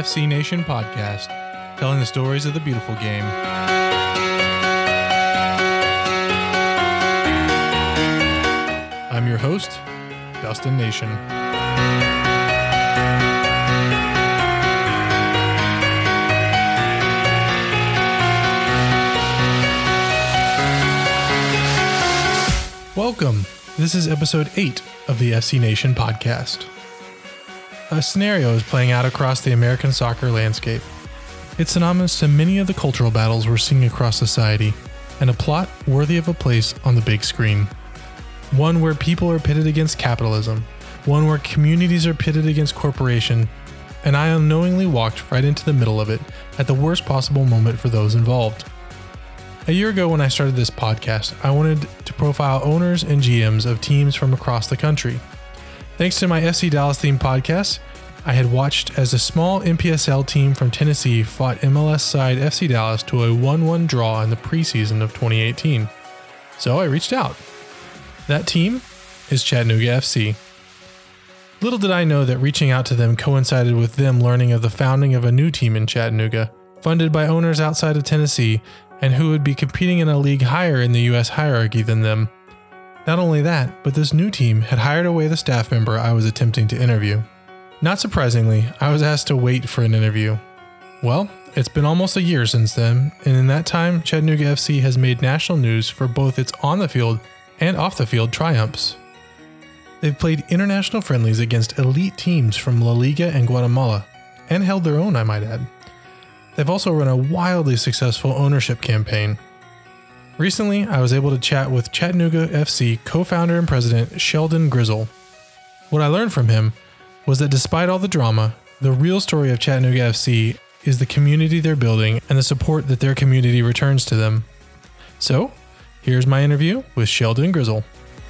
FC Nation podcast, telling the stories of the beautiful game. I'm your host, Dustin Nation. Welcome. This is episode 8 of the FC Nation podcast. A scenario is playing out across the American soccer landscape. It's synonymous to many of the cultural battles we're seeing across society, and a plot worthy of a place on the big screen. One where people are pitted against capitalism, one where communities are pitted against corporation, and I unknowingly walked right into the middle of it at the worst possible moment for those involved. A year ago when I started this podcast, I wanted to profile owners and GMs of teams from across the country. Thanks to my FC Dallas themed podcast, I had watched as a small NPSL team from Tennessee fought MLS side FC Dallas to a 1-1 draw in the preseason of 2018. So I reached out. That team is Chattanooga FC. Little did I know that reaching out to them coincided with them learning of the founding of a new team in Chattanooga, funded by owners outside of Tennessee, and who would be competing in a league higher in the U.S. hierarchy than them. Not only that, but this new team had hired away the staff member I was attempting to interview. Not surprisingly, I was asked to wait for an interview. Well, it's been almost a year since then, and in that time, Chattanooga FC has made national news for both its on-the-field and off-the-field triumphs. They've played international friendlies against elite teams from La Liga and Guatemala, and held their own, I might add. They've also run a wildly successful ownership campaign. Recently, I was able to chat with Chattanooga FC co-founder and president Sheldon Grizzle. What I learned from him was that despite all the drama, the real story of Chattanooga FC is the community they're building and the support that their community returns to them. So, here's my interview with Sheldon Grizzle.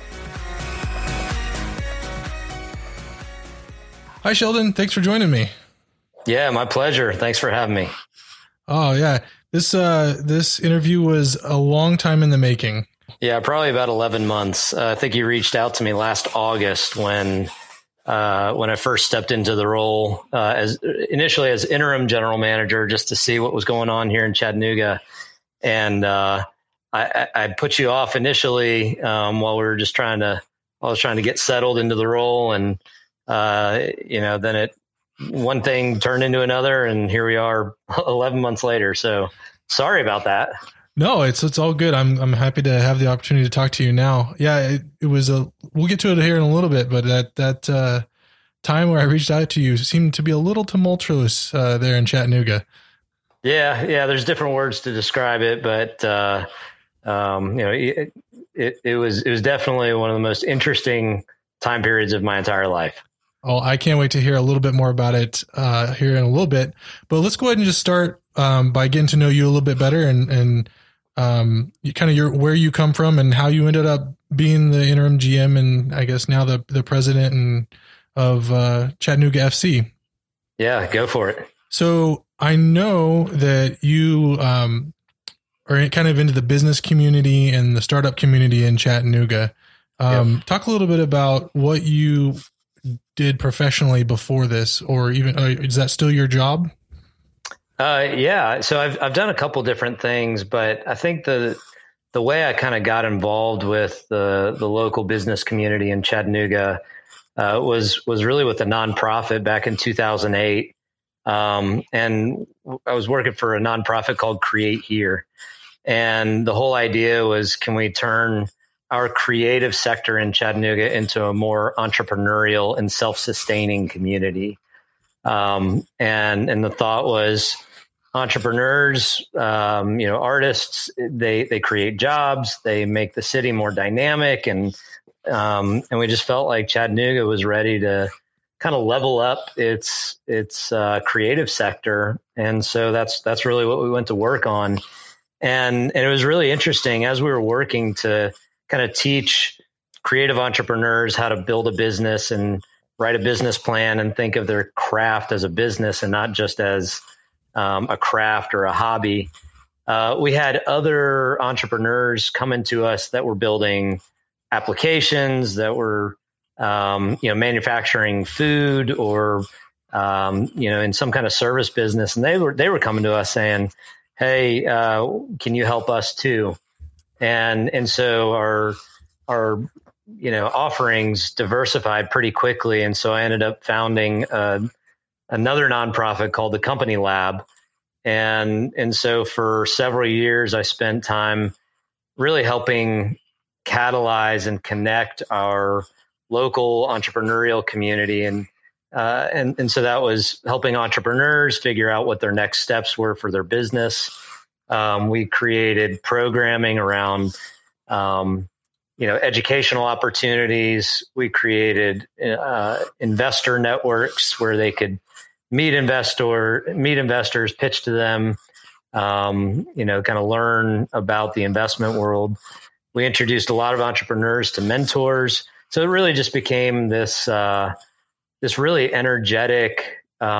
Hi, Sheldon. Thanks for joining me. Yeah, my pleasure. Thanks for having me. Oh, yeah. This interview was a long time in the making. Yeah, probably about 11 months. I think you reached out to me last August when I first stepped into the role initially as interim general manager, just to see what was going on here in Chattanooga. And I put you off initially while we were just I was trying to get settled into the role, and then one thing turned into another, and here we are 11 months later. So sorry about that. No, it's all good. I'm happy to have the opportunity to talk to you now. Yeah, it was we'll get to it here in a little bit, but that time where I reached out to you seemed to be a little tumultuous there in Chattanooga. Yeah. There's different words to describe it, but it was definitely one of the most interesting time periods of my entire life. Oh, I can't wait to hear a little bit more about it here in a little bit. But let's go ahead and just start by getting to know you a little bit better and where you come from and how you ended up being the interim GM and I guess now the president of Chattanooga FC. Yeah, go for it. So I know that you are kind of into the business community and the startup community in Chattanooga. Yep. Talk a little bit about what you did professionally before this, or even is that still your job? Yeah. So I've done a couple different things, but I think the way I kind of got involved with the local business community in Chattanooga was really with a nonprofit back in 2008. And I was working for a nonprofit called Create Here. And the whole idea was, can we turn our creative sector in Chattanooga into a more entrepreneurial and self-sustaining community? And the thought was, entrepreneurs, artists, they create jobs, they make the city more dynamic. And we just felt like Chattanooga was ready to kind of level up its creative sector. And so that's really what we went to work on. And it was really interesting as we were working to kind of teach creative entrepreneurs how to build a business and write a business plan and think of their craft as a business and not just as a craft or a hobby. We had other entrepreneurs come into us that were building applications, that were manufacturing food or in some kind of service business, and they were coming to us saying, "Hey, can you help us too?" And so our offerings diversified pretty quickly, and so I ended up founding another nonprofit called the Company Lab, and so for several years I spent time really helping catalyze and connect our local entrepreneurial community, and so that was helping entrepreneurs figure out what their next steps were for their business. We created programming around, educational opportunities. We created investor networks where they could meet investors, pitch to them, kind of learn about the investment world. We introduced a lot of entrepreneurs to mentors. So it really just became this really energetic,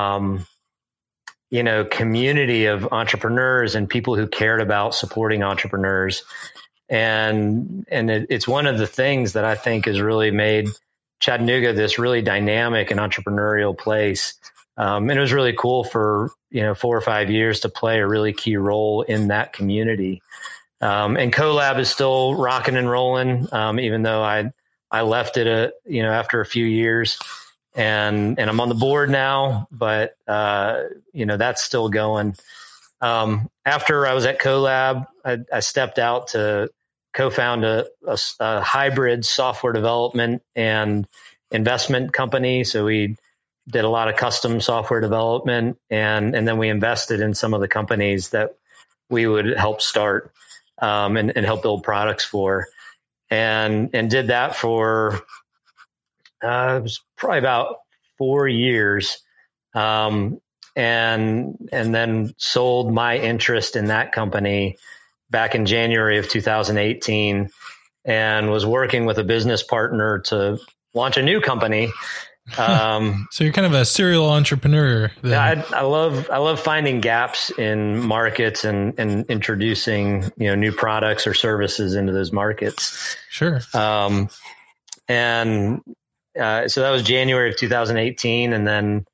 community of entrepreneurs and people who cared about supporting entrepreneurs. And it's one of the things that I think has really made Chattanooga this really dynamic and entrepreneurial place. And it was really cool for, 4 or 5 years to play a really key role in that community. And CoLab is still rocking and rolling, even though I left it, after a few years, and I'm on the board now, but, that's still going. After I was at CoLab, I stepped out to co-found a hybrid software development and investment company. So we did a lot of custom software development, and then we invested in some of the companies that we would help start, and help build products for, and did that for it was probably about 4 years, and then sold my interest in that company back in January of 2018, and was working with a business partner to launch a new company. So you're kind of a serial entrepreneur. Yeah, I love finding gaps in markets and introducing new products or services into those markets. Sure. So that was January of 2018, and then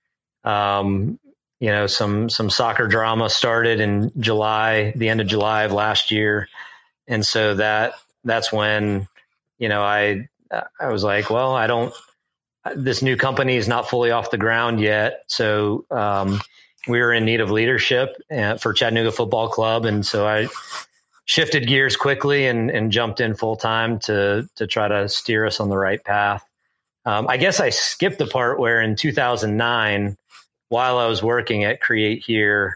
some soccer drama started in July, the end of July of last year, and so that's when I was like, well, this new company is not fully off the ground yet. So we were in need of leadership for Chattanooga Football Club. And so I shifted gears quickly and jumped in full time to try to steer us on the right path. I guess I skipped the part where in 2009, while I was working at Create Here,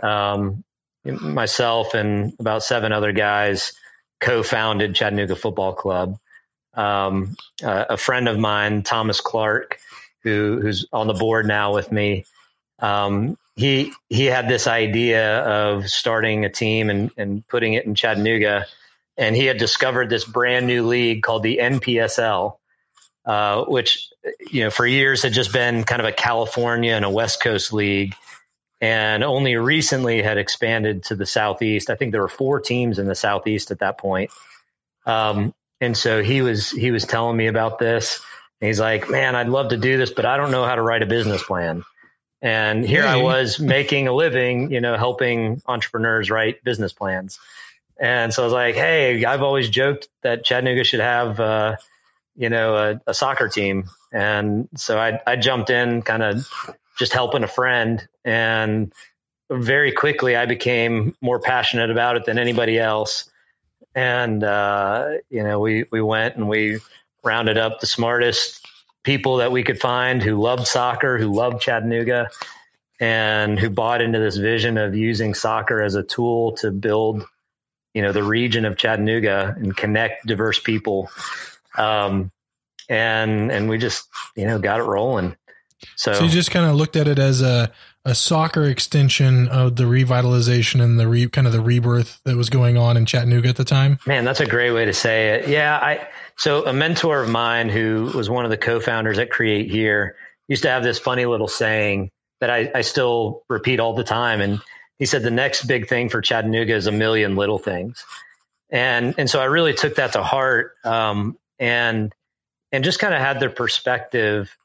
myself and about 7 other guys co-founded Chattanooga Football Club. A friend of mine, Thomas Clark, who's on the board now with me, he had this idea of starting a team and putting it in Chattanooga, and he had discovered this brand new league called the NPSL, which for years had just been kind of a California and a West Coast league, and only recently had expanded to the Southeast. I think there were 4 teams in the Southeast at that point. And so he was telling me about this, and he's like, man, I'd love to do this, but I don't know how to write a business plan. And here I was making a living, helping entrepreneurs write business plans. And so I was like, hey, I've always joked that Chattanooga should have, a soccer team. And so I jumped in kind of just helping a friend. And very quickly I became more passionate about it than anybody else. And, we went and we rounded up the smartest people that we could find who loved soccer, who loved Chattanooga, and who bought into this vision of using soccer as a tool to build, the region of Chattanooga and connect diverse people. And we just, got it rolling. So you just kind of looked at it as a soccer extension of the revitalization and the kind of the rebirth that was going on in Chattanooga at the time. Man, that's a great way to say it. Yeah. So a mentor of mine who was one of the co-founders at Create Here used to have this funny little saying that I still repeat all the time. And he said, the next big thing for Chattanooga is a million little things. And so I really took that to heart, and just kind of had the perspective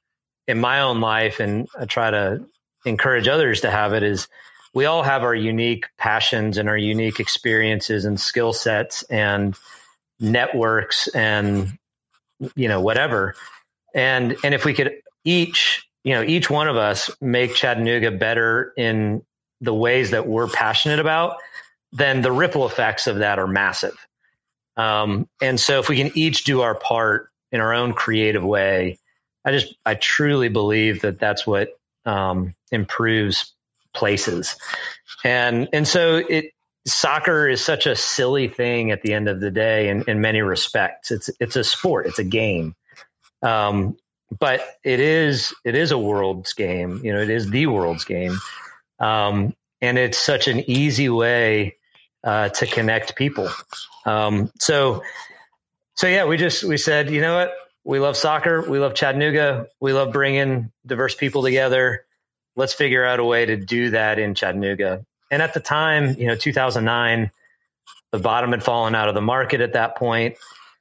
in my own life, and I try to encourage others to have it, is we all have our unique passions and our unique experiences and skill sets and networks and, whatever. And if we could each one of us make Chattanooga better in the ways that we're passionate about, then the ripple effects of that are massive. And so if we can each do our part in our own creative way, I truly believe that that's what improves places. And so soccer is such a silly thing at the end of the day in many respects. It's a sport, it's a game. But it is a world's game. It is the world's game. And it's such an easy way to connect people. So yeah, we said, you know what? We love soccer. We love Chattanooga. We love bringing diverse people together. Let's figure out a way to do that in Chattanooga. And at the time, 2009, the bottom had fallen out of the market at that point.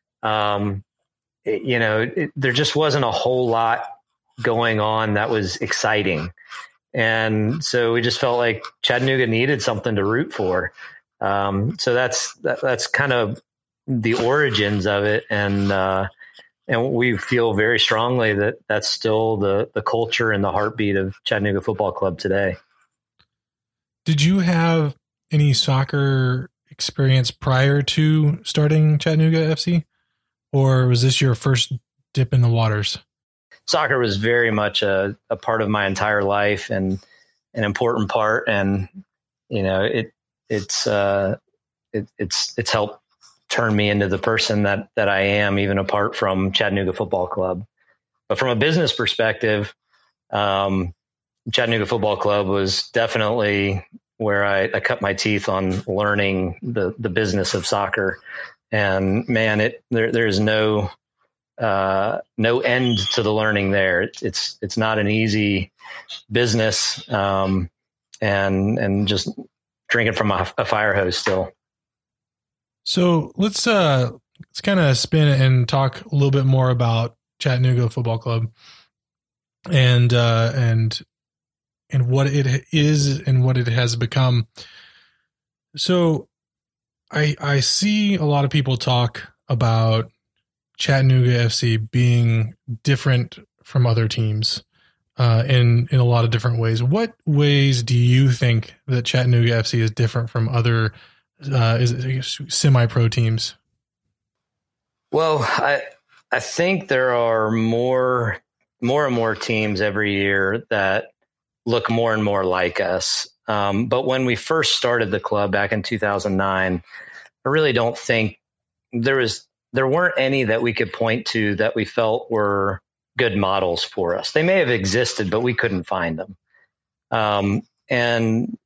There just wasn't a whole lot going on that was exciting. And so we just felt like Chattanooga needed something to root for. So that's kind of the origins of it. And we feel very strongly that that's still the culture and the heartbeat of Chattanooga Football Club today. Did you have any soccer experience prior to starting Chattanooga FC? Or was this your first dip in the waters? Soccer was very much a part of my entire life and an important part. And, it's helped turn me into the person that I am, even apart from Chattanooga Football Club. But from a business perspective, Chattanooga Football Club was definitely where I cut my teeth on learning the business of soccer. And man, there's no end to the learning there. It's not an easy business, and just drinking from a fire hose still. So let's kind of spin it and talk a little bit more about Chattanooga Football Club and what it is and what it has become. So I see a lot of people talk about Chattanooga FC being different from other teams in a lot of different ways. What ways do you think that Chattanooga FC is different from other semi-pro teams? Well, I think there are more and more teams every year that look more and more like us. But when we first started the club back in 2009, I really don't think there weren't any that we could point to that we felt were good models for us. They may have existed, but we couldn't find them. And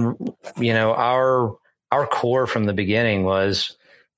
our core from the beginning was,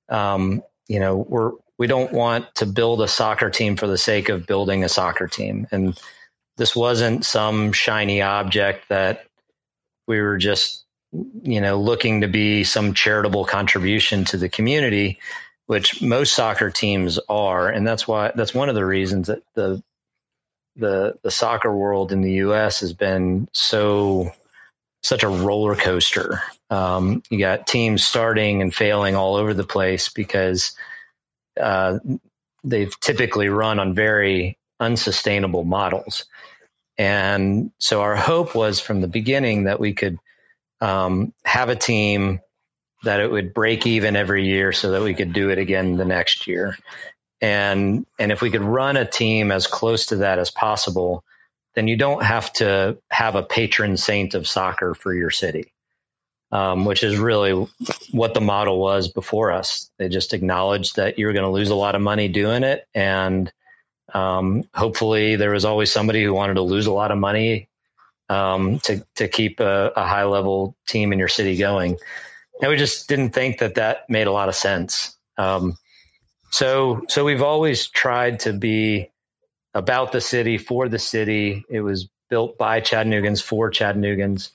we don't want to build a soccer team for the sake of building a soccer team. And this wasn't some shiny object that we were just, looking to be some charitable contribution to the community, which most soccer teams are. And that's one of the reasons that the soccer world in the US has been such a roller coaster. You got teams starting and failing all over the place because they've typically run on very unsustainable models. And so our hope was from the beginning that we could have a team that it would break even every year so that we could do it again the next year. And if we could run a team as close to that as possible, then you don't have to have a patron saint of soccer for your city, which is really what the model was before us. They just acknowledged that you were going to lose a lot of money doing it. And hopefully there was always somebody who wanted to lose a lot of money to keep a high level team in your city going. And we just didn't think that made a lot of sense. So we've always tried to be about the city, for the city. It was built by Chattanoogans for Chattanoogans,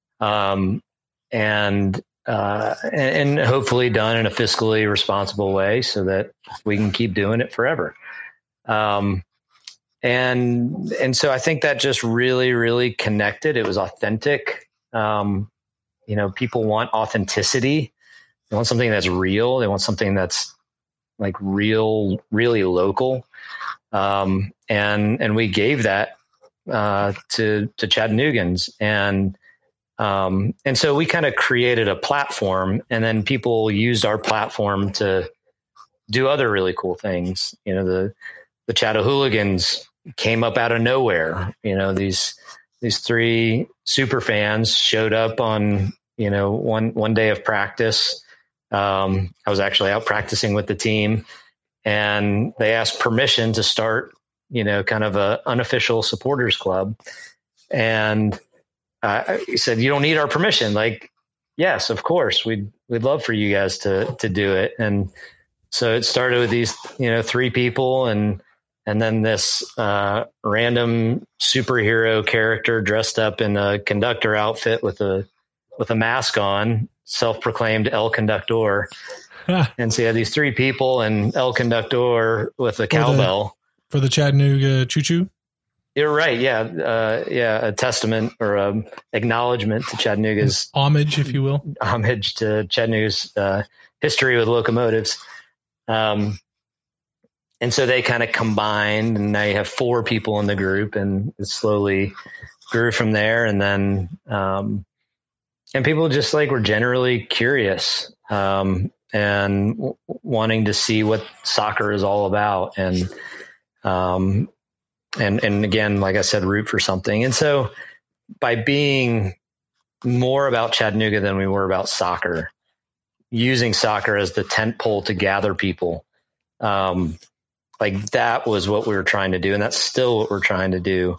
and hopefully done in a fiscally responsible way so that we can keep doing it forever. And so I think that just really, really connected. It was authentic. People want authenticity. They want something that's real. They want something that's like real, really local. And we gave that to Chattanoogan's, and so we kind of created a platform, and then people used our platform to do other really cool things. The Chattahooligans came up out of nowhere. These three super fans showed up on one day of practice. I was actually out practicing with the team, and they asked permission to start kind of a unofficial supporters club. And he said, "You don't need our permission." Like, yes, of course, we'd love for you guys to do it. And so it started with these three people, and then this random superhero character dressed up in a conductor outfit with a mask on, self-proclaimed El Conductor. And so you had these three people and El Conductor with a cowbell. For the Chattanooga Choo Choo? You're right. Yeah. A testament or a acknowledgement to Chattanooga's homage, if you will. Homage to Chattanooga's history with locomotives. And so they kind of combined, and now you have four people in the group, and it slowly grew from there. And then, and people just were generally curious, and wanting to see what soccer is all about. And again, like I said, root for something. And so by being more about Chattanooga than we were about soccer, using soccer as the tent pole to gather people, that was what we were trying to do. And that's still what we're trying to do.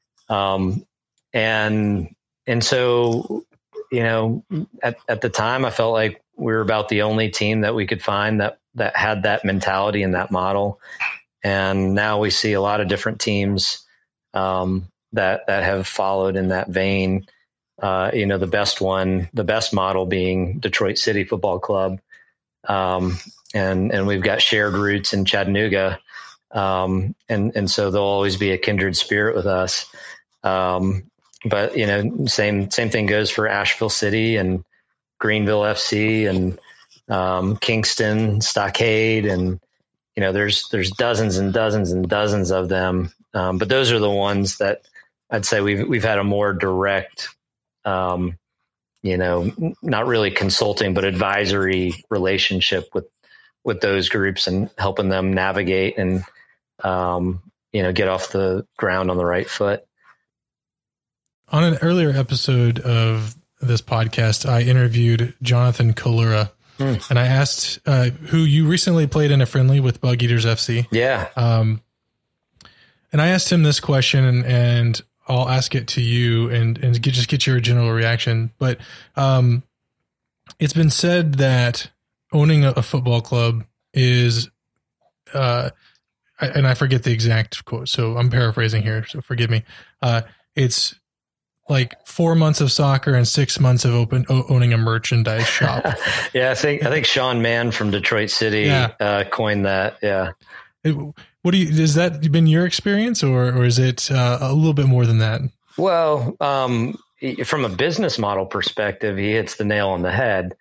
And so, at the time I felt like we were about the only team that we could find that had that mentality and that model. And now we see a lot of different teams that have followed in that vein. The best model being Detroit City Football Club. And we've got shared roots in Chattanooga. And so there'll always be a kindred spirit with us. But same thing goes for Asheville City and Greenville FC and Kingston, Stockade, and there's dozens and dozens and dozens of them. But those are the ones that I'd say we've had a more direct, not really consulting, but advisory relationship with those groups, and helping them navigate and get off the ground on the right foot. On an earlier episode of this podcast, I interviewed Jonathan Kalura, and I asked who you recently played in a friendly with Bug Eaters FC. Yeah. And I asked him this question, and I'll ask it to you and just get your general reaction. But it's been said that owning a football club is, and I forget the exact quote, so I'm paraphrasing here, so forgive me. It's like 4 months of soccer and 6 months of owning a merchandise shop. Yeah, I think Sean Mann from Detroit City coined that. Yeah. Has that been your experience, or is it a little bit more than that? Well, from a business model perspective, he hits the nail on the head.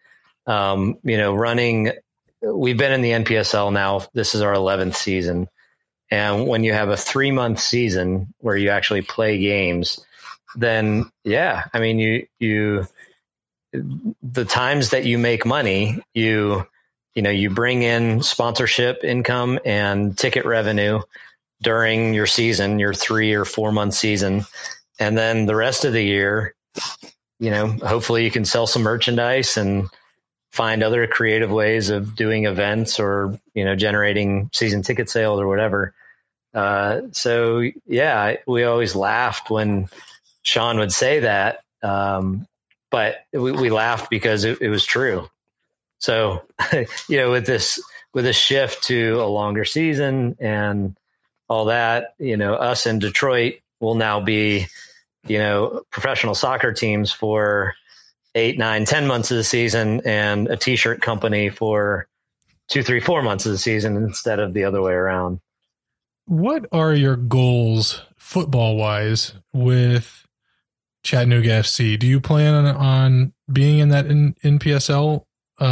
We've been in the NPSL now. This is our 11th season. And when you have a 3-month season where you actually play games, then you the times that you make money, you bring in sponsorship income and ticket revenue during your season, your 3 or 4 month season. And then the rest of the year, hopefully you can sell some merchandise and find other creative ways of doing events or, generating season ticket sales or whatever. So yeah, we always laughed when Sean would say that. But we laughed because it was true. So, with this shift to a longer season and all that, us in Detroit will now be, professional soccer teams for 8, 9, 10 months of the season, and a t-shirt company for 2, 3, 4 months of the season instead of the other way around. what are your goals football wise with Chattanooga FC? Do you plan on being in that NPSL?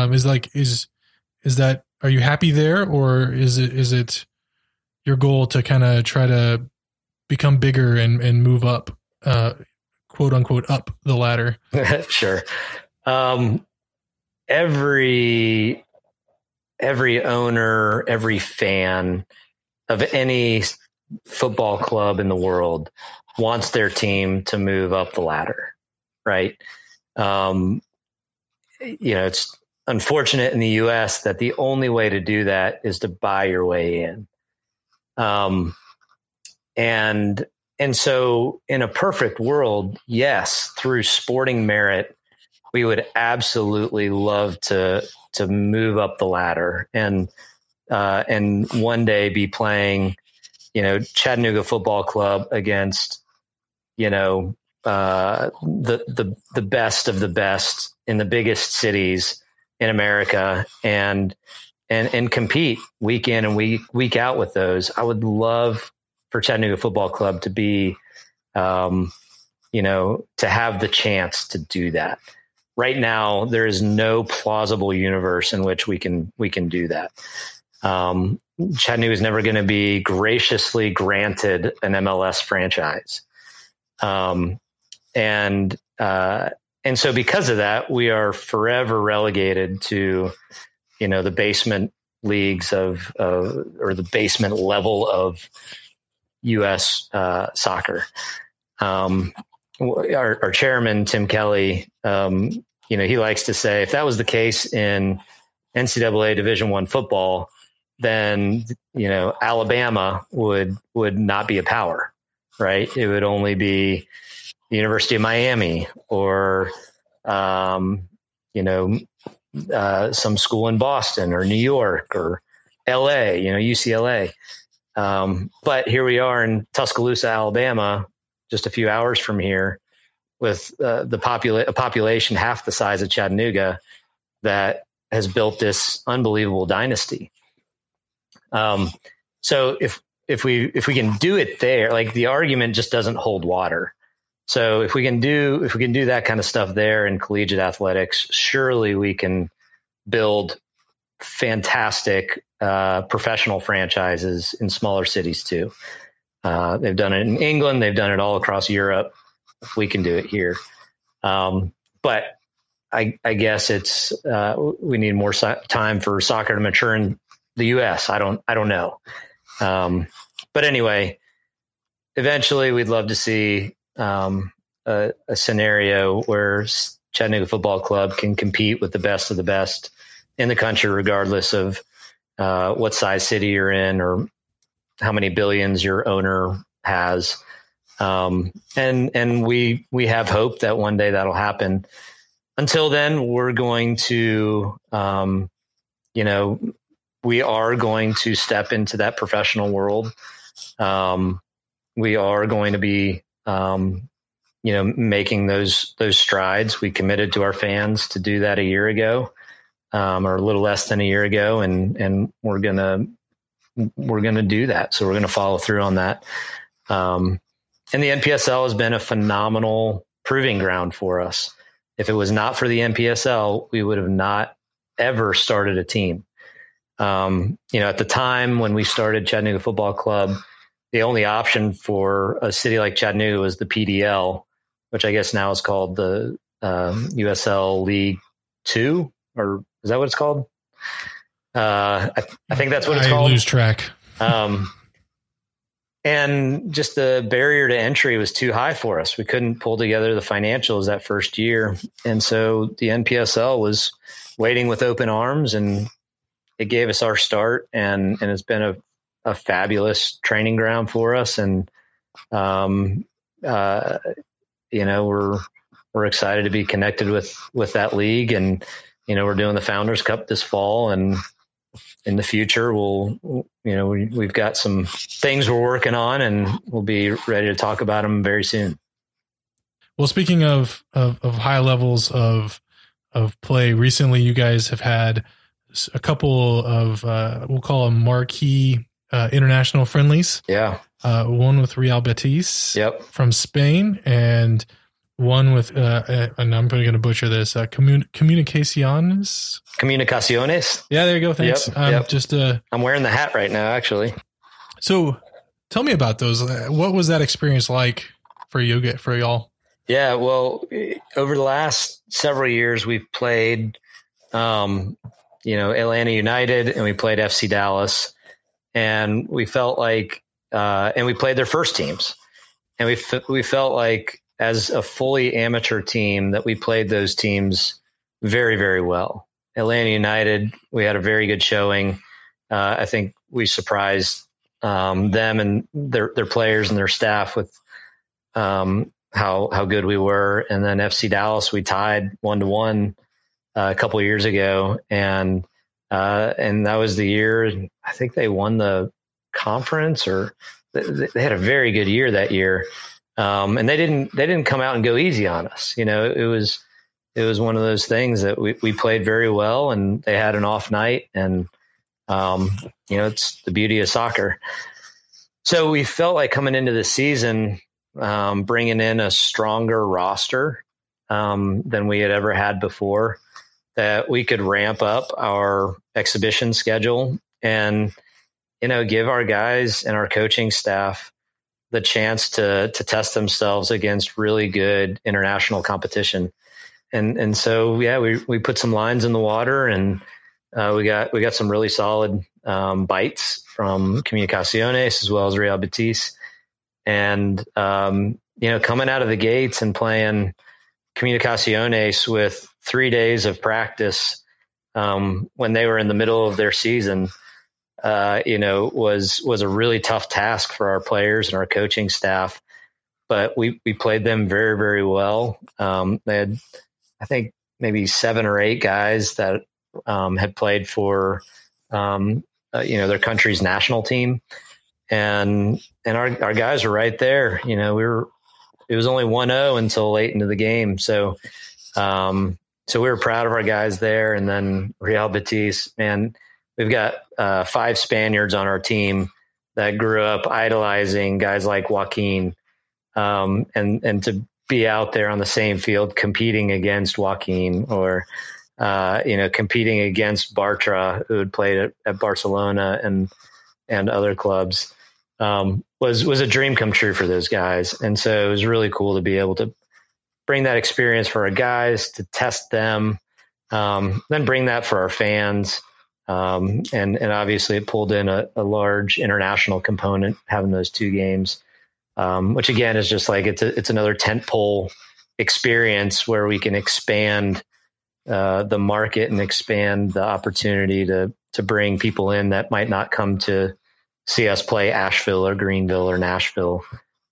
Is that, are you happy there, or is it your goal to kind of try to become bigger and move up, quote unquote, up the ladder? Sure. Every owner, every fan of any football club in the world wants their team to move up the ladder, right? It's unfortunate in the U.S. that the only way to do that is to buy your way in. And so in a perfect world, yes, through sporting merit, we would absolutely love to move up the ladder and one day be playing, Chattanooga Football Club against, the best of the best in the biggest cities in America and compete week in and week out with those. I would love for Chattanooga Football Club to be, to have the chance to do that. Right now, there is no plausible universe in which we can do that. Chattanooga is never going to be graciously granted an MLS franchise. And so because of that, we are forever relegated to, the basement leagues or the basement level of U.S. soccer. Our chairman, Tim Kelly, he likes to say, if that was the case in NCAA Division I football, then, Alabama would not be a power, right? It would only be the University of Miami or, some school in Boston or New York or LA, UCLA. But here we are in Tuscaloosa, Alabama, just a few hours from here, with a population half the size of Chattanooga that has built this unbelievable dynasty. So if we can do it there, like, the argument just doesn't hold water. So if we can do that kind of stuff there in collegiate athletics, surely we can build fantastic professional franchises in smaller cities too. They've done it in England. They've done it all across Europe. We can do it here. But I guess it's we need more time for soccer to mature in the U.S. I don't know. But anyway, eventually we'd love to see a scenario where Chattanooga Football Club can compete with the best of the best in the country, regardless of what size city you're in or how many billions your owner has. And we have hope that one day that'll happen. Until then, we're going to, we are going to step into that professional world. We are going to be, making those strides. We committed to our fans to do that a year ago, or a little less than a year ago. And we're going to do that. So we're going to follow through on that. And the NPSL has been a phenomenal proving ground for us. If it was not for the NPSL, we would have not ever started a team. At the time when we started Chattanooga Football Club, the only option for a city like Chattanooga was the PDL, which I guess now is called the USL League 2, or is that what it's called? I think that's what it's called. I lose track. And just the barrier to entry was too high for us. We couldn't pull together the financials that first year. And so the NPSL was waiting with open arms, and it gave us our start, and it's been a fabulous training ground for us. And, we're excited to be connected with that league. And, we're doing the Founders Cup this fall, and in the future, we've got some things we're working on, and we'll be ready to talk about them very soon. Well, speaking of high levels of play, recently you guys have had a couple of we'll call them marquee international friendlies. Yeah. One with Real Betis from Spain, and one with, and I'm going to butcher this, Comunicaciones. Yeah, there you go. Thanks. I'm wearing the hat right now, actually. So tell me about those. What was that experience like for y'all? Yeah, well, over the last several years, we've played, Atlanta United, and we played FC Dallas, and we felt like, and we played their first teams, and we felt like as a fully amateur team that we played those teams very, very well. Atlanta United, we had a very good showing. I think we surprised them and their players and their staff with how good we were. And then FC Dallas, we tied 1-1 a couple of years ago, and that was the year I think they won the conference, or they had a very good year that year. And they didn't come out and go easy on us. It was one of those things that we played very well, and they had an off night, and it's the beauty of soccer. So we felt like coming into the season, bringing in a stronger roster than we had ever had before, that we could ramp up our exhibition schedule and, give our guys and our coaching staff the chance to test themselves against really good international competition. And so, yeah, we put some lines in the water, and we got some really solid bites from Comunicaciones as well as Real Betis. And, coming out of the gates and playing Comunicaciones with 3 days of practice when they were in the middle of their season, was a really tough task for our players and our coaching staff. But we played them very, very well. They had, I think, maybe 7 or 8 guys that had played for, their country's national team. And our guys were right there. It was only 1-0 until late into the game. So we were proud of our guys there. And then Real Betis, man, we've got 5 Spaniards on our team that grew up idolizing guys like Joaquin, and to be out there on the same field competing against Joaquin, or competing against Bartra, who had played at Barcelona and other clubs, was a dream come true for those guys. And so it was really cool to be able to bring that experience for our guys, to test them, then bring that for our fans. And obviously it pulled in a large international component, having those 2 games, which again is just like, it's another tentpole experience where we can expand the market and expand the opportunity to bring people in that might not come to see us play Asheville or Greenville or Nashville.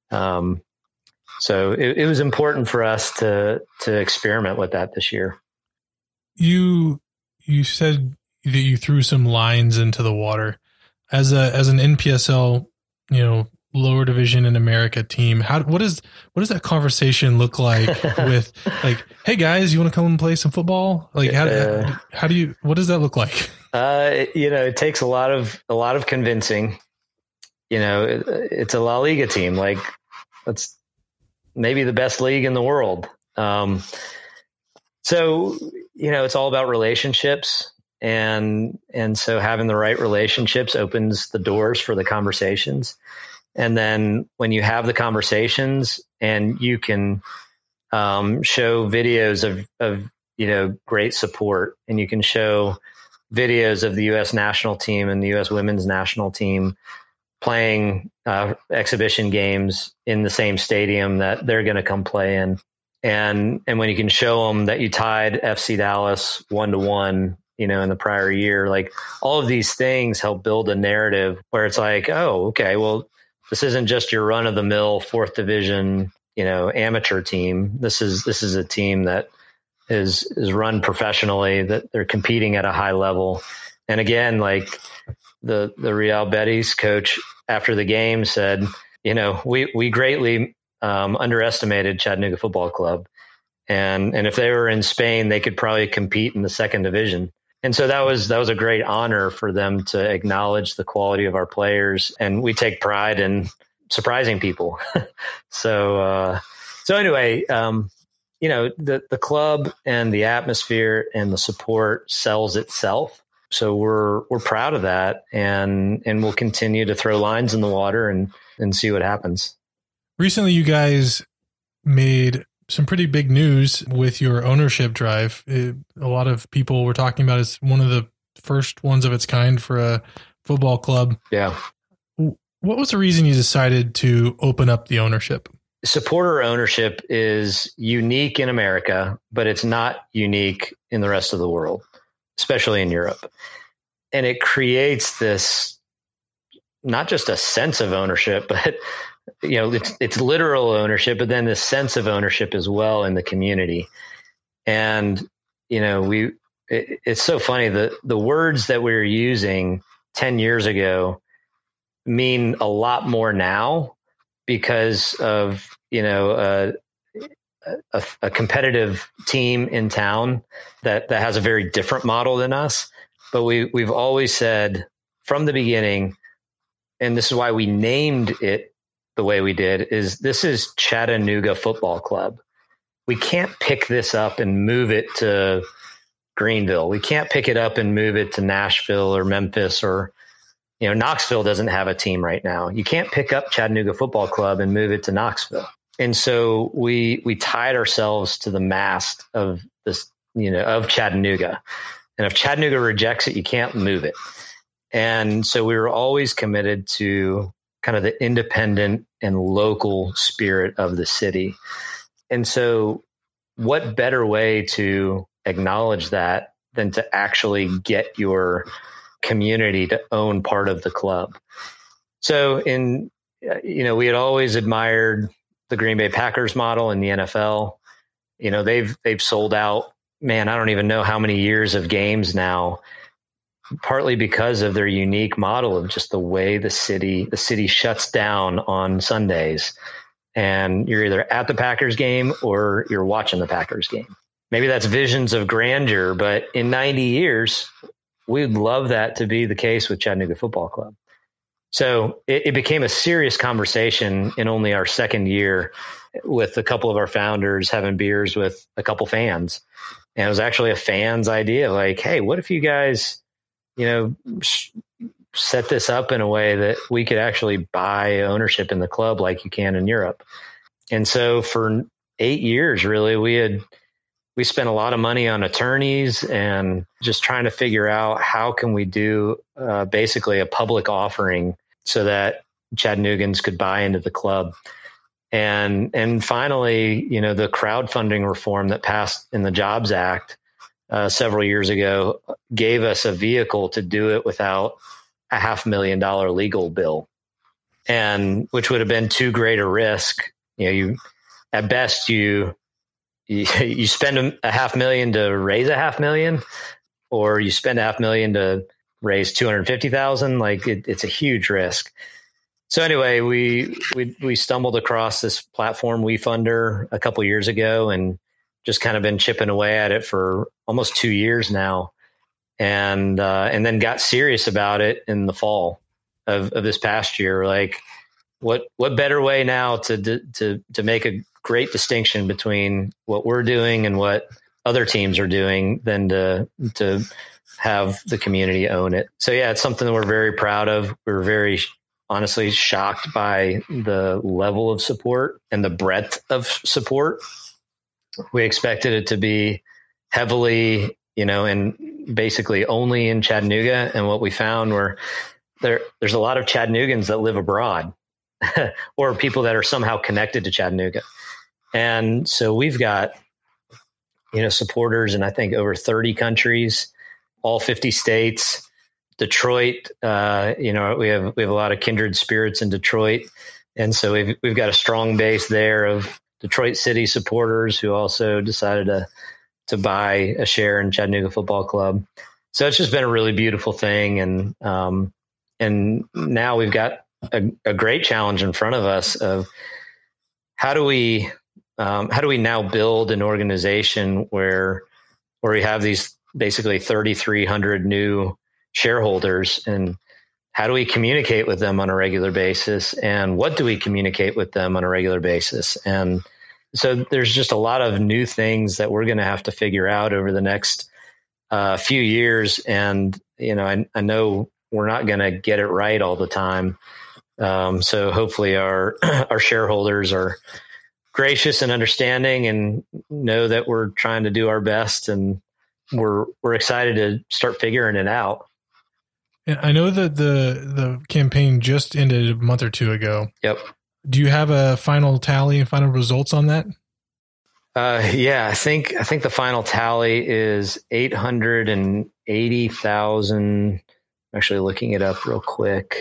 So it was important for us to experiment with that this year. You said that you threw some lines into the water as an NPSL, lower division in America team. What does that conversation look like with, like, hey guys, you want to come and play some football? Like, what does that look like? It takes a lot of convincing. It's a La Liga team. Like, that's maybe the best league in the world. So, it's all about relationships. And so having the right relationships opens the doors for the conversations. And then when you have the conversations and you can show videos of great support, and you can show videos of the U.S. national team and the U.S. women's national team playing exhibition games in the same stadium that they're going to come play in. And when you can show them that you tied FC Dallas 1-1, in the prior year, like, all of these things help build a narrative where it's like, oh, okay, well, this isn't just your run of the mill 4th division, amateur team. This is a team that is run professionally, that they're competing at a high level. And again, like the Real Betis coach after the game said, we greatly underestimated Chattanooga Football Club. And if they were in Spain, they could probably compete in the 2nd division. And so that was a great honor for them to acknowledge the quality of our players. And we take pride in surprising people. So anyway, the club and the atmosphere and the support sells itself. So we're proud of that, and we'll continue to throw lines in the water and see what happens. Recently, you guys made some pretty big news with your ownership drive. A lot of people were talking about it's one of the first ones of its kind for a football club. Yeah. What was the reason you decided to open up the ownership? Supporter ownership is unique in America, but it's not unique in the rest of the world, especially in Europe. And it creates this, not just a sense of ownership, but it's literal ownership, but then this sense of ownership as well in the community. And, it's so funny that the words that we were using 10 years ago mean a lot more now because of, a competitive team in town that has a very different model than us. But we've always said from the beginning, and this is why we named it the way we did, this is Chattanooga Football Club. We can't pick this up and move it to Greenville. We can't pick it up and move it to Nashville or Memphis or, Knoxville doesn't have a team right now. You can't pick up Chattanooga Football Club and move it to Knoxville. And so we tied ourselves to the mast of this, of Chattanooga. And if Chattanooga rejects it, you can't move it. And so we were always committed to kind of the independent and local spirit of the city. And so what better way to acknowledge that than to actually get your community to own part of the club? So we had always admired the Green Bay Packers model in the NFL. They've sold out, man, I don't even know how many years of games now, partly because of their unique model of just the way the city shuts down on Sundays, and you're either at the Packers game or you're watching the Packers game. Maybe that's visions of grandeur, but in 90 years, we'd love that to be the case with Chattanooga Football Club. So it became a serious conversation in only our second year with a couple of our founders having beers with a couple fans. And it was actually a fan's idea, like, hey, what if you guys, set this up in a way that we could actually buy ownership in the club like you can in Europe? And so for 8 years, really, we spent a lot of money on attorneys and just trying to figure out how can we do basically a public offering so that Chattanoogans could buy into the club. And finally, the crowdfunding reform that passed in the Jobs Act several years ago gave us a vehicle to do it without a $500,000 legal bill, and which would have been too great a risk. At best you spend $500,000 to raise $500,000, or you spend $500,000 to raise $250,000. Like it's a huge risk. So anyway, we stumbled across this platform, WeFunder, a couple years ago, and just kind of been chipping away at it for almost 2 years now, and then got serious about it in the fall of this past year. Like, what better way now to make a great distinction between what we're doing and what other teams are doing than to have the community own it. So yeah, it's something that we're very proud of. We're very honestly shocked by the level of support and the breadth of support. We expected it to be heavily, and basically only in Chattanooga. And what we found were there's a lot of Chattanoogans that live abroad or people that are somehow connected to Chattanooga. And so we've got, supporters in, I think, over 30 countries, all 50 states. Detroit, we have a lot of kindred spirits in Detroit. And so we've got a strong base there of Detroit City supporters who also decided to buy a share in Chattanooga Football Club. So it's just been a really beautiful thing. And now we've got a great challenge in front of us of how do we now build an organization where we have these basically 3,300 new shareholders, and how do we communicate with them on a regular basis, and what do we communicate with them on a regular basis? And so there's just a lot of new things that we're going to have to figure out over the next few years. And, I know we're not going to get it right all the time. So hopefully our shareholders are gracious and understanding and know that we're trying to do our best, and we're excited to start figuring it out. And I know that the campaign just ended a month or two ago. Yep. Do you have a final tally and final results on that? Yeah, I think the final tally is 880,000. I'm actually looking it up real quick.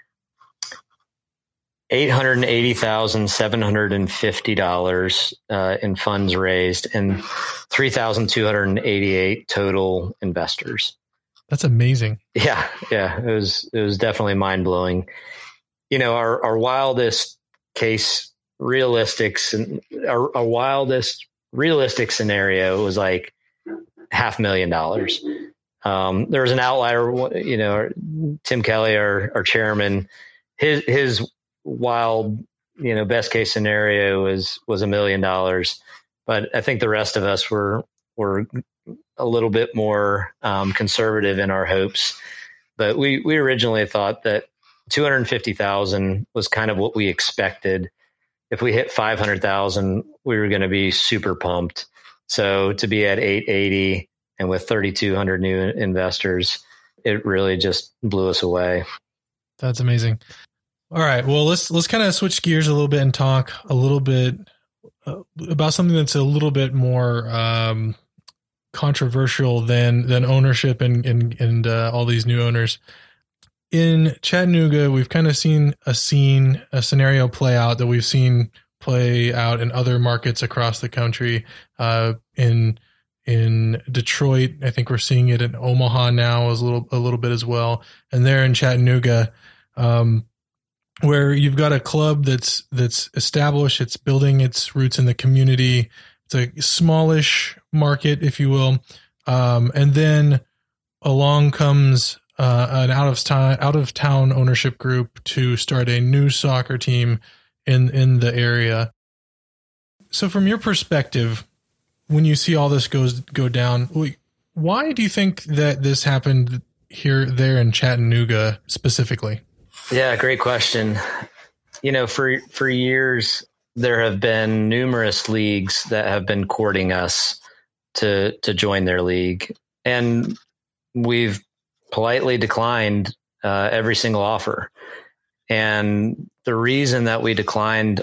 $880,750 in funds raised and 3,288 total investors. That's amazing. Yeah. It was definitely mind blowing. Our wildest case realistics and our wildest realistic scenario was like $500,000. There was an outlier, Tim Kelly, our chairman, his wild, best case scenario was $1 million. But I think the rest of us were a little bit more conservative in our hopes. But we originally thought that 250,000 was kind of what we expected. If we hit 500,000, we were going to be super pumped. So to be at 880 and with 3,200 new investors, it really just blew us away. That's amazing. All right. Well, let's kind of switch gears a little bit and talk a little bit about something that's a little bit more controversial than ownership and all these new owners. In Chattanooga, we've kind of seen a scenario play out that we've seen play out in other markets across the country. In Detroit, I think we're seeing it in Omaha now a little bit as well, and there in Chattanooga, where you've got a club that's established, it's building its roots in the community. It's a smallish market, if you will, and then along comes an out of town ownership group to start a new soccer team in the area. So, from your perspective, when you see all this go down, why do you think that this happened there in Chattanooga specifically? Yeah, great question. For years, there have been numerous leagues that have been courting us to join their league. And we've politely declined every single offer. And the reason that we declined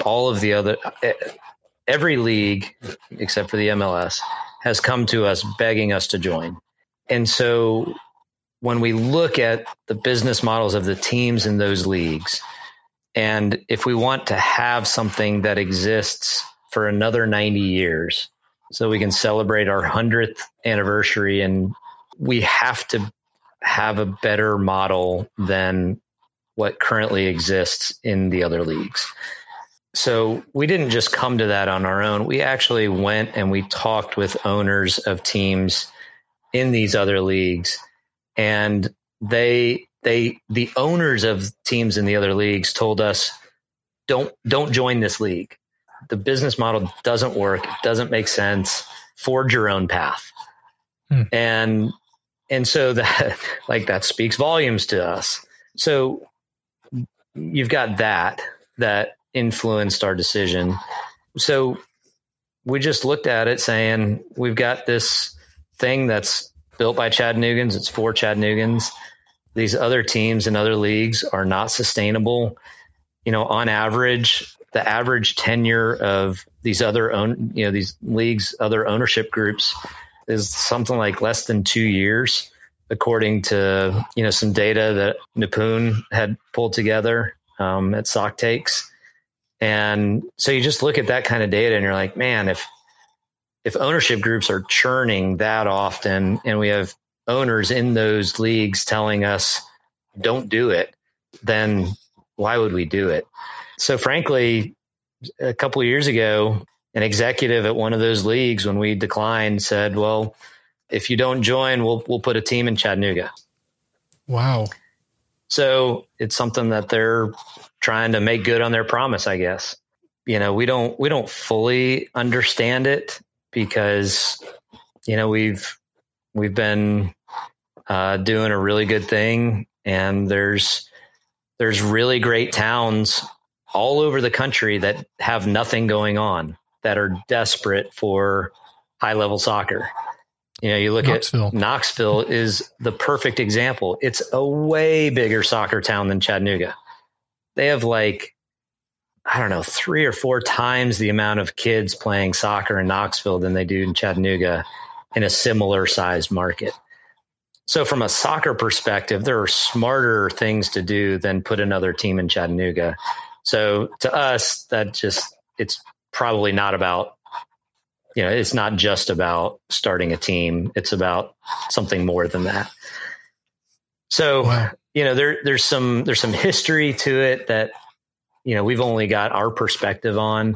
every league, except for the MLS, has come to us begging us to join. And so when we look at the business models of the teams in those leagues, and if we want to have something that exists for another 90 years, so we can celebrate our 100th anniversary, and we have to have a better model than what currently exists in the other leagues. So we didn't just come to that on our own. We actually went and we talked with owners of teams in these other leagues, and the owners of teams in the other leagues told us, don't join this league. The business model doesn't work. It doesn't make sense. Forge your own path. And so that speaks volumes to us. So you've got that influenced our decision. So we just looked at it saying, we've got this thing that's built by Chattanoogans. It's for Chattanoogans. These other teams and other leagues are not sustainable. On average, the average tenure of these these leagues, other ownership groups, is something like less than 2 years, according to some data that Nipun had pulled together at Sock Takes. And so you just look at that kind of data and you're like, man, if ownership groups are churning that often, and we have owners in those leagues telling us don't do it, then why would we do it? So frankly, a couple of years ago, an executive at one of those leagues, when we declined, said, well, if you don't join, we'll put a team in Chattanooga. Wow. So it's something that they're trying to make good on their promise, I guess. We don't fully understand it because, we've been doing a really good thing, and there's really great towns all over the country that have nothing going on, that are desperate for high level soccer. You look Knoxville. at Knoxville is the perfect example. It's a way bigger soccer town than Chattanooga. They have 3 or 4 times the amount of kids playing soccer in Knoxville than they do in Chattanooga in a similar sized market. So from a soccer perspective, there are smarter things to do than put another team in Chattanooga. So to us, it's probably not about, it's not just about starting a team. It's about something more than that. So, wow. There's some history to it that, we've only got our perspective on.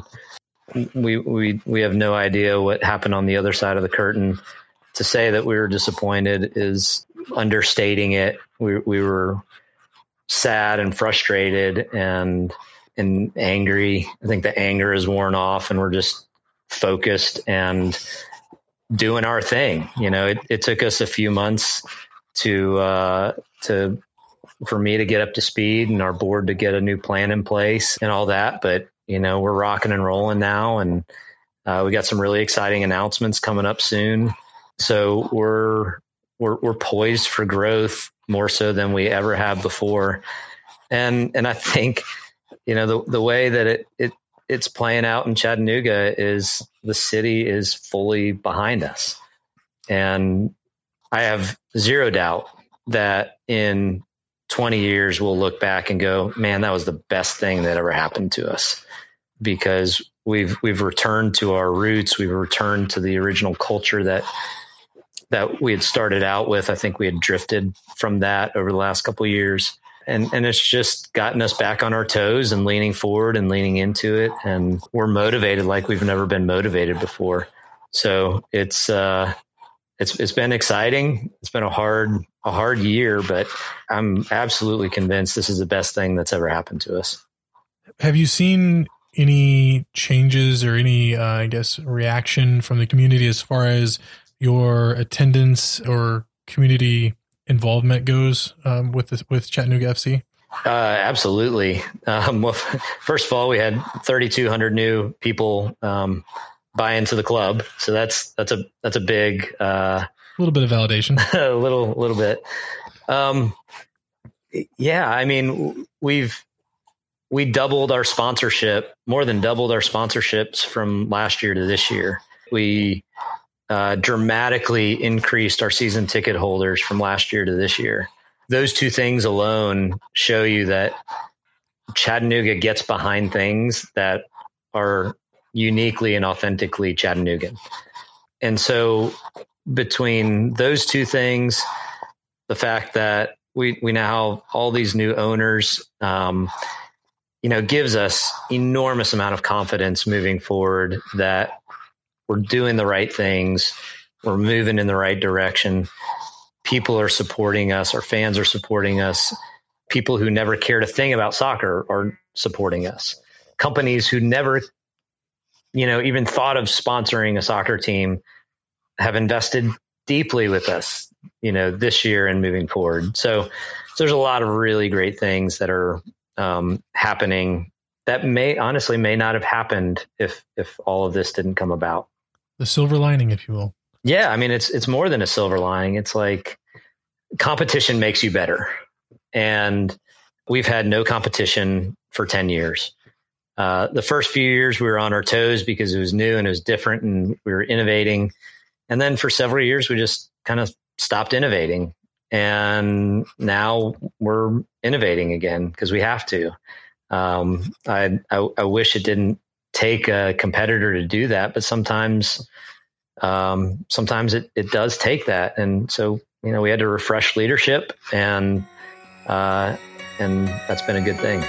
We have no idea what happened on the other side of the curtain. To say that we were disappointed is understating it. We were sad and frustrated and angry. I think the anger is worn off, and we're just focused and doing our thing. It took us a few months for me to get up to speed and our board to get a new plan in place and all that. But, we're rocking and rolling now, and we got some really exciting announcements coming up soon. So we're poised for growth more so than we ever have before. And I think, the way that it's playing out in Chattanooga is the city is fully behind us. And I have zero doubt that in 20 years, we'll look back and go, man, that was the best thing that ever happened to us, because we've returned to our roots. We've returned to the original culture that we had started out with. I think we had drifted from that over the last couple of years. And it's just gotten us back on our toes and leaning forward and leaning into it. And we're motivated like we've never been motivated before. So it's been exciting. It's been a hard year, but I'm absolutely convinced this is the best thing that's ever happened to us. Have you seen any changes or any, reaction from the community as far as your attendance or community involvement goes with Chattanooga FC? Absolutely. Well, first of all, we had 3,200 new people buy into the club, so that's a big little bit of validation. a little bit. Yeah, I mean, we doubled our sponsorship, more than doubled our sponsorships from last year to this year. We dramatically increased our season ticket holders from last year to this year. Those two things alone show you that Chattanooga gets behind things that are uniquely and authentically Chattanoogan. And so between those two things, the fact that we now have all these new owners, gives us enormous amount of confidence moving forward that we're doing the right things. We're moving in the right direction. People are supporting us. Our fans are supporting us. People who never cared a thing about soccer are supporting us. Companies who never, even thought of sponsoring a soccer team have invested deeply with us, this year and moving forward. So there's a lot of really great things that are happening that may not have happened if all of this didn't come about. The silver lining, if you will. Yeah. I mean, it's more than a silver lining. It's like competition makes you better. And we've had no competition for 10 years. The first few years we were on our toes because it was new and it was different and we were innovating. And then for several years, we just kind of stopped innovating. And now we're innovating again because we have to. I wish it didn't take a competitor to do that, but sometimes it does take that. And so, we had to refresh leadership and that's been a good thing.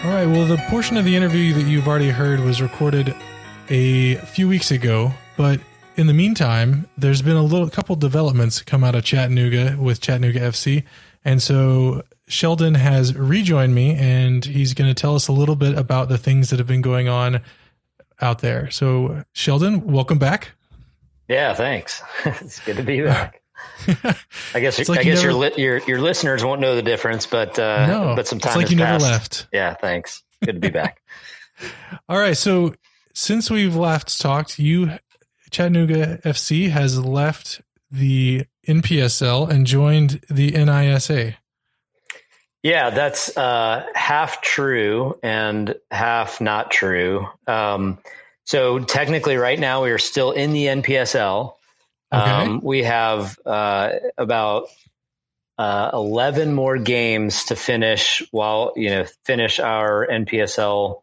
All right. Well, the portion of the interview that you've already heard was recorded a few weeks ago, but in the meantime, there's been a couple developments come out of Chattanooga with Chattanooga FC. And so Sheldon has rejoined me, and he's going to tell us a little bit about the things that have been going on out there. So Sheldon, welcome back. Yeah, thanks. It's good to be back. I guess your listeners won't know the difference, but some time has passed. Never left. Yeah, thanks. Good to be back. All right. So since we've last talked, Chattanooga FC has left the NPSL and joined the NISA. Yeah, that's half true and half not true. So technically right now we are still in the NPSL. Okay. We have about 11 more games to finish finish our NPSL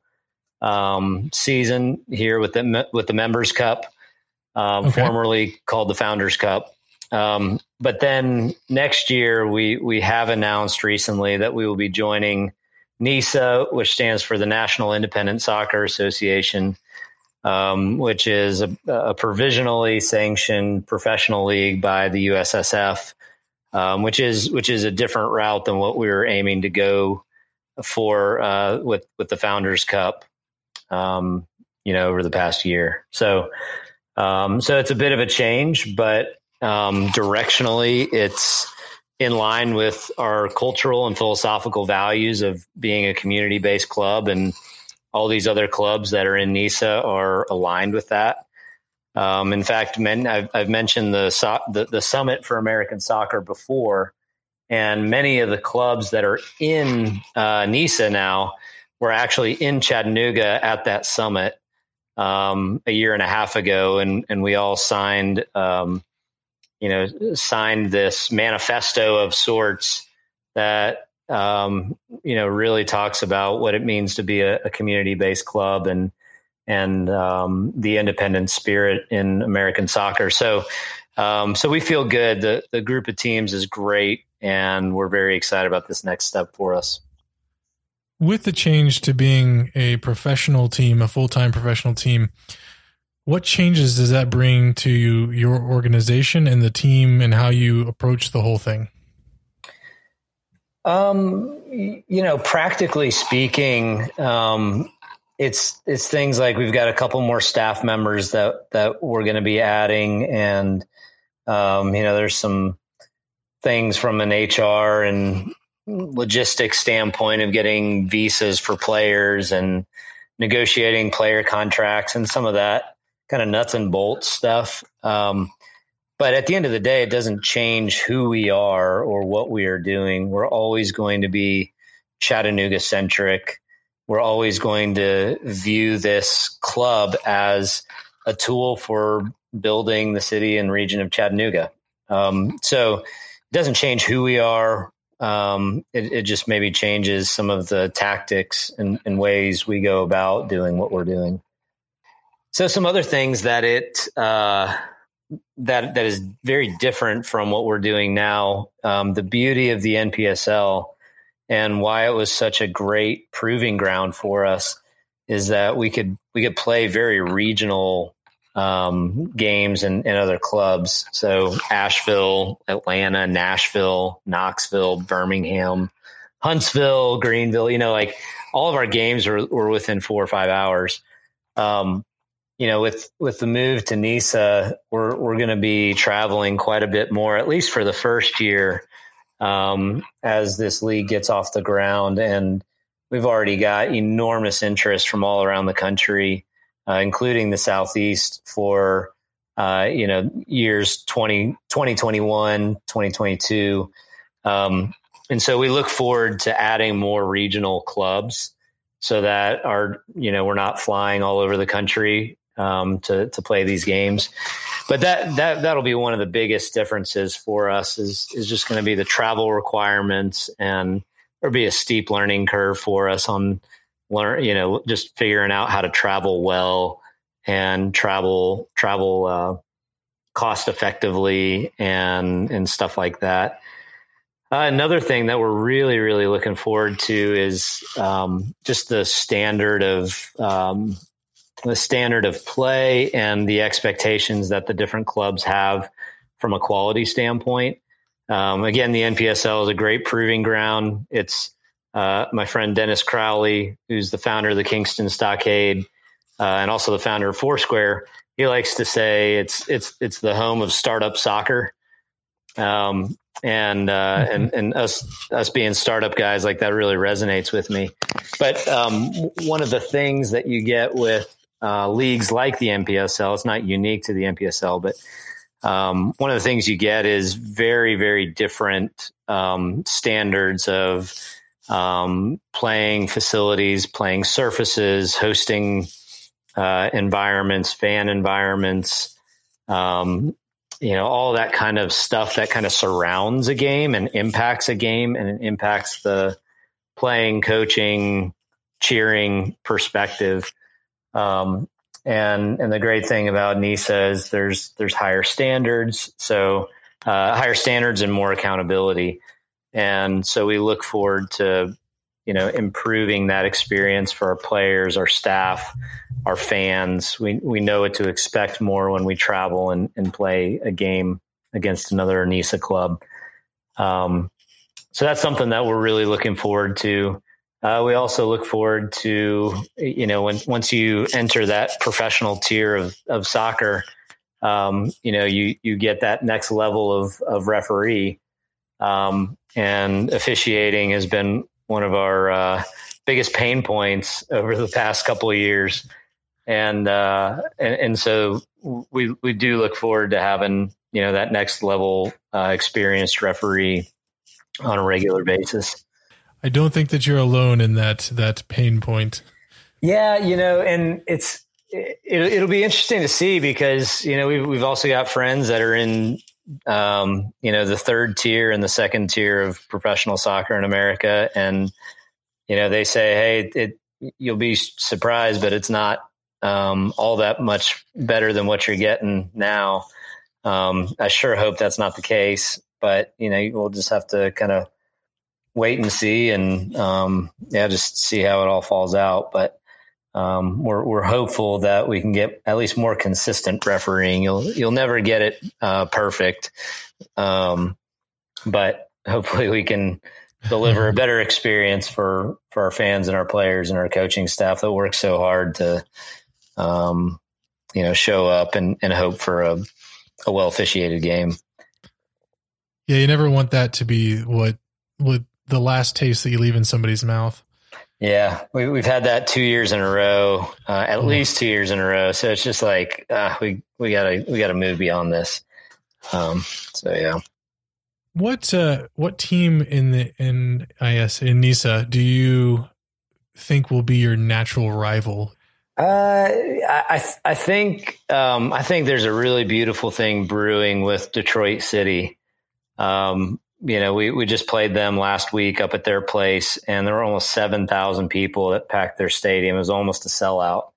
season here with the Members Cup, formerly called the Founders Cup. But then next year we have announced recently that we will be joining NISA, which stands for the National Independent Soccer Association, which is a provisionally sanctioned professional league by the USSF, which is a different route than what we were aiming to go for with the Founders Cup, over the past year. So it's a bit of a change, but directionally it's in line with our cultural and philosophical values of being a community-based club, and all these other clubs that are in NISA are aligned with that. In fact, I've mentioned the Summit for American Soccer before, and many of the clubs that are in NISA now were actually in Chattanooga at that summit a year and a half ago, and we all signed this manifesto of sorts that really talks about what it means to be a community-based club and the independent spirit in American soccer. So we feel good. The group of teams is great, and we're very excited about this next step for us. With the change to being a professional team, a full-time professional team, what changes does that bring to your organization and the team and how you approach the whole thing? Practically speaking, it's things like we've got a couple more staff members that we're going to be adding. And, there's some things from an HR and logistics standpoint of getting visas for players and negotiating player contracts and some of that kind of nuts and bolts stuff. But at the end of the day, it doesn't change who we are or what we are doing. We're always going to be Chattanooga centric. We're always going to view this club as a tool for building the city and region of Chattanooga. So it doesn't change who we are. It just maybe changes some of the tactics and ways we go about doing what we're doing. So some other things that that is very different from what we're doing now. The beauty of the NPSL and why it was such a great proving ground for us is that we could play very regional games and other clubs. So Asheville, Atlanta, Nashville, Knoxville, Birmingham, Huntsville, Greenville, all of our games were within 4 or 5 hours. With the move to NISA, we're going to be traveling quite a bit more, at least for the first year, as this league gets off the ground. And we've already got enormous interest from all around the country, including the Southeast for, years 2021, 2022. And so we look forward to adding more regional clubs so that we're not flying all over the country to play these games. But that'll be one of the biggest differences for us is just going to be the travel requirements, and there'll be a steep learning curve for us on just figuring out how to travel well and travel cost effectively and stuff like that. Another thing that we're really, really looking forward to is just the standard of play and the expectations that the different clubs have from a quality standpoint. Again, the NPSL is a great proving ground. It's my friend Dennis Crowley, who's the founder of the Kingston Stockade and also the founder of Foursquare. He likes to say it's the home of startup soccer. And us being startup guys, like, that really resonates with me. But one of the things that you get with leagues like the NPSL, it's not unique to the NPSL, but one of the things you get is very, very different standards of playing facilities, playing surfaces, hosting environments, fan environments, all that kind of stuff that kind of surrounds a game and impacts a game, and it impacts the playing, coaching, cheering perspective. And the great thing about NISA is there's higher standards. So higher standards and more accountability. And so we look forward to, improving that experience for our players, our staff, our fans. We know what to expect more when we travel and play a game against another NISA club. So that's something that we're really looking forward to. We also look forward to, once you enter that professional tier of soccer, you get that next level of referee. And officiating has been one of our biggest pain points over the past couple of years. And so we do look forward to having, that next level experienced referee on a regular basis. I don't think that you're alone in that pain point. Yeah. And it'll be interesting to see because, we've also got friends that are in, the third tier and the second tier of professional soccer in America. And, they say, hey, you'll be surprised, but it's not all that much better than what you're getting now. I sure hope that's not the case, but, we'll just have to kind of wait and see and, just see how it all falls out. But we're hopeful that we can get at least more consistent refereeing. You'll never get it perfect, but hopefully we can deliver a better experience for our fans and our players and our coaching staff that work so hard to show up and hope for a well officiated game. Yeah, you never want that to be what the last taste that you leave in somebody's mouth. Yeah, we've had that 2 years in a row, at least 2 years in a row. So it's just like we gotta move beyond this. So yeah. What team in NISA do you think will be your natural rival? I think there's a really beautiful thing brewing with Detroit City. We just played them last week up at their place, and there were almost 7,000 people that packed their stadium. It was almost a sellout.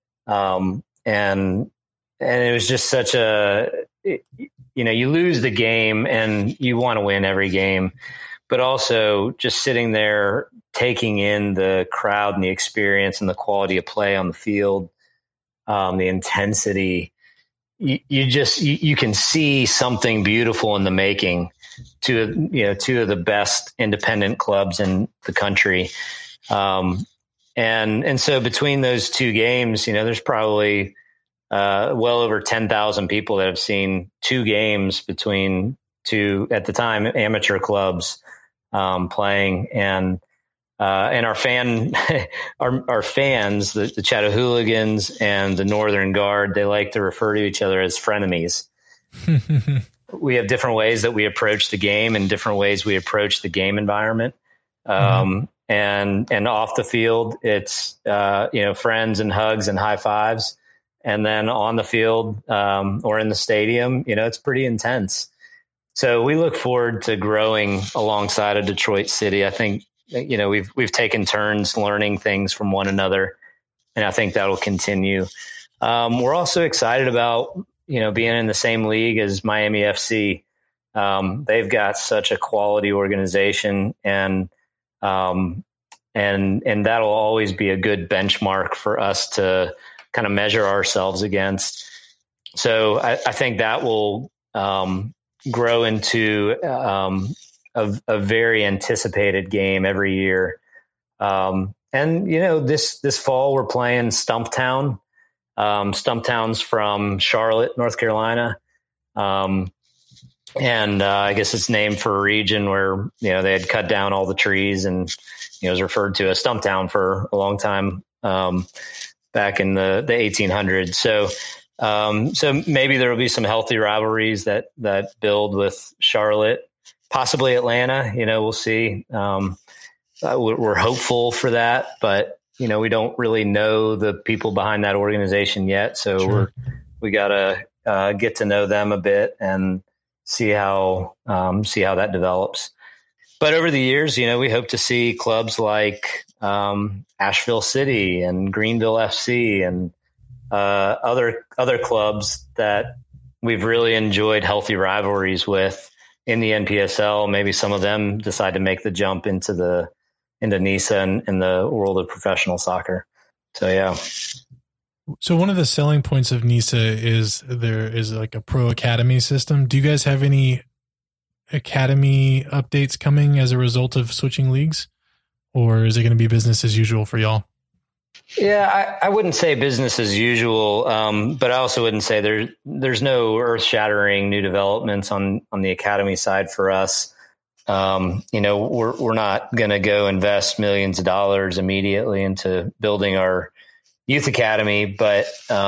And it was just such you lose the game and you want to win every game, but also just sitting there, taking in the crowd and the experience and the quality of play on the field, the intensity, you can see something beautiful in the making. Two of the best independent clubs in the country. And so between those two games, there's probably well over 10,000 people that have seen two games between two, at the time, amateur clubs playing. And our fans, the Chattahooligans and the Northern Guard, they like to refer to each other as frenemies. We have different ways that we approach the game and different ways we approach the game environment. And off the field, it's, friends and hugs and high fives. And then on the field or in the stadium, it's pretty intense. So we look forward to growing alongside of Detroit City. I think, we've taken turns learning things from one another, and I think that'll continue. We're also excited about, being in the same league as Miami FC. They've got such a quality organization, and that'll always be a good benchmark for us to kind of measure ourselves against. So I think that will grow into a very anticipated game every year. And this fall we're playing Stumptown. Stumptown's from Charlotte, North Carolina. And I guess it's named for a region where, they had cut down all the trees, and it was referred to as Stumptown for a long time back in the 1800s. So maybe there will be some healthy rivalries that build with Charlotte, possibly Atlanta. We'll see. We're hopeful for that, but we don't really know the people behind that organization yet. So Sure. we gotta get to know them a bit and see how that develops. But over the years, we hope to see clubs like Asheville City and Greenville FC and other clubs that we've really enjoyed healthy rivalries with in the NPSL. Maybe some of them decide to make the jump into NISA and in the world of professional soccer. So, yeah. So one of the selling points of NISA is there is like a pro academy system. Do you guys have any academy updates coming as a result of switching leagues, or is it going to be business as usual for y'all? Yeah, I wouldn't say business as usual, but I also wouldn't say there's no earth-shattering new developments on the academy side for us. We're not going to go invest millions of dollars immediately into building our youth academy, but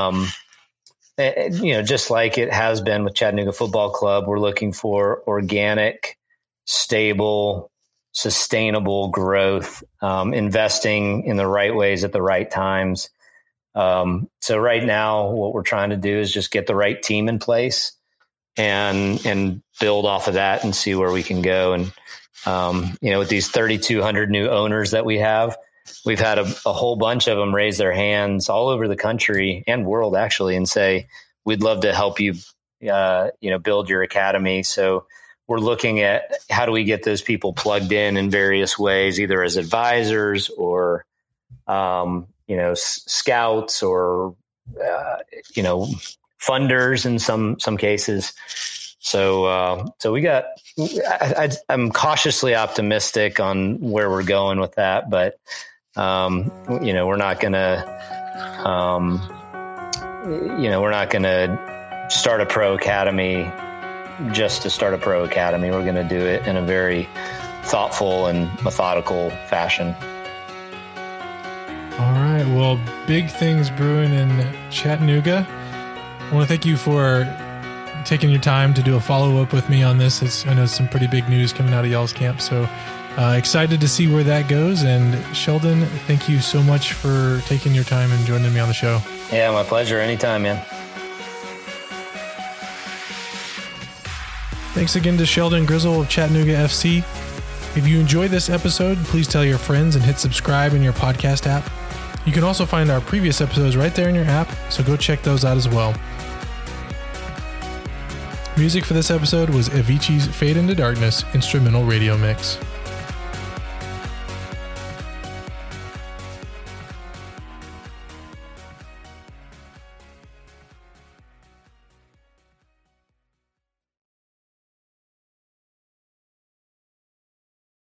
just like it has been with Chattanooga Football Club, we're looking for organic, stable, sustainable growth, investing in the right ways at the right times. So right now, what we're trying to do is just get the right team in place and build off of that and see where we can go. And, with these 3,200 new owners that we have, we've had a whole bunch of them raise their hands all over the country and world, actually, and say, we'd love to help you, build your academy. So we're looking at how do we get those people plugged in various ways, either as advisors or, scouts or, funders in some cases. So we got, I'm cautiously optimistic on where we're going with that, but, we're not gonna start a pro academy just to start a pro academy. We're going to do it in a very thoughtful and methodical fashion. All right. Well, big things brewing in Chattanooga. I want to thank you for taking your time to do a follow-up with me on this. I know some pretty big news coming out of y'all's camp, so excited to see where that goes. And Sheldon, thank you so much for taking your time and joining me on the show. Yeah, my pleasure. Anytime, man. Thanks again to Sheldon Grizzle of Chattanooga FC. If you enjoyed this episode, please tell your friends and hit subscribe in your podcast app. You can also find our previous episodes right there in your app, so go check those out as well. Music for this episode was Avicii's Fade into Darkness instrumental radio mix.